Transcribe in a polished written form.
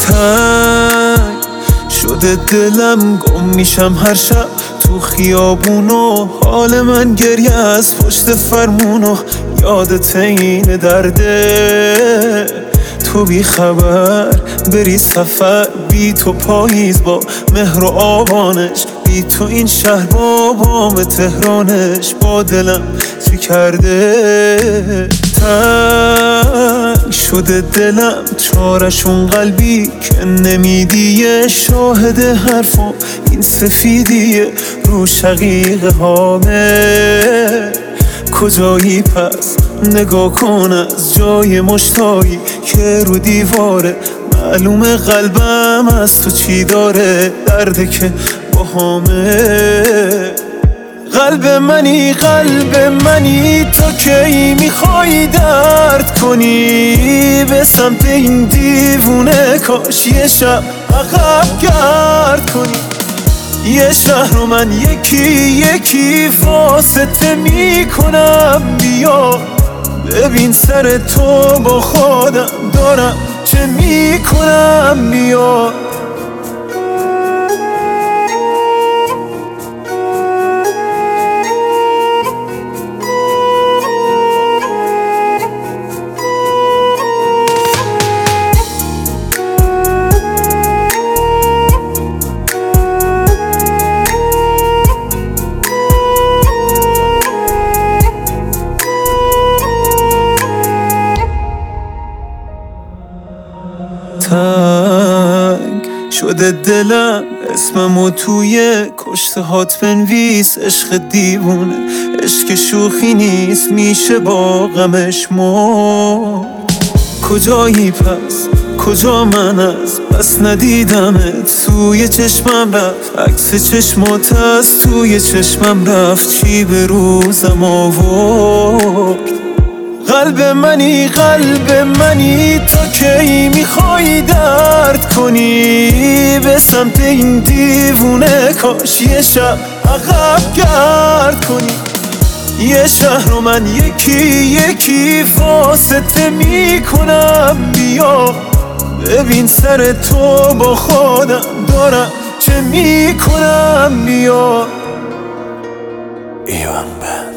تنگ شده دلم، گم میشم هر شب تو خیابونو. حال من گریه از پشت فرمونو، یادت این درده تو بی خبر بری سفر. بی تو پاییز با مهر و آبانش، بی تو این شهر با بام تهرانش. با دلم چی کرده تنگ شده دلم، چارشون قلبی که نمیدیه. شاهد حرفم این سفیدیه رو شقیقه هامه. کجایی پس نگاه کن از جای مشتایی که رو دیواره. معلومه قلبم از تو چی داره، درده که باهامه. قلب منی تو کی میخوای درد کنی به سمت این دیوونه؟ کاش یه شب عقب گرد کنی. یه شهر رو من یکی واسطه میکنم. بیا ببین سر تو با خودم دارم چه میکنم. بیا تنگ شده دلم، اسممو توی کشته هات بنویس. عشق دیوونه، عشق شوخی نیست، میشه با غمش مرد. کجایی پس کجا من از بس ندیدمت؟ توی چشمم رفت عکس چشمات، از توی چشمم رفت چی به روزم آورد. قلب منی تو کی میخوای درد کنی به سمت این دیوونه؟ کاش یه شب عقب گرد کنی. یه شهر رو من یکی واسطه میکنم. بیا ببین سر تو با خودم دارم چه میکنم. بیا ایوان بند.